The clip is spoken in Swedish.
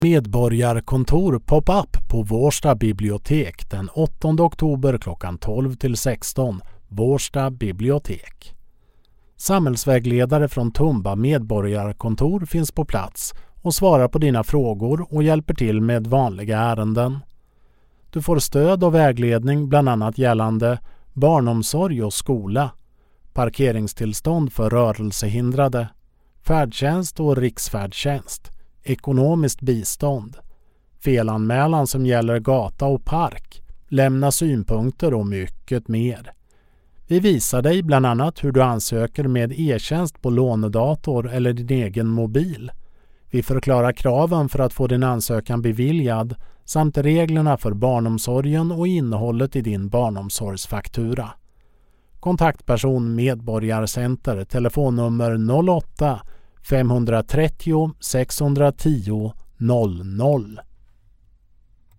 Medborgarkontor pop-up på Vårsta bibliotek den 8 oktober klockan 12 till 16. Vårsta bibliotek. Samhällsvägledare från Tumba medborgarkontor finns på plats och svarar på dina frågor och hjälper till med vanliga ärenden. Du får stöd och vägledning bland annat gällande barnomsorg och skola, parkeringstillstånd för rörelsehindrade, färdtjänst och riksfärdtjänst, ekonomiskt bistånd, felanmälan som gäller gata och park, lämna synpunkter och mycket mer. Vi visar dig bland annat hur du ansöker med e-tjänst på lånedator eller din egen mobil. Vi förklarar kraven för att få din ansökan beviljad samt reglerna för barnomsorgen och innehållet i din barnomsorgsfaktura. Kontaktperson Medborgarcenter, telefonnummer 08 530 610 00.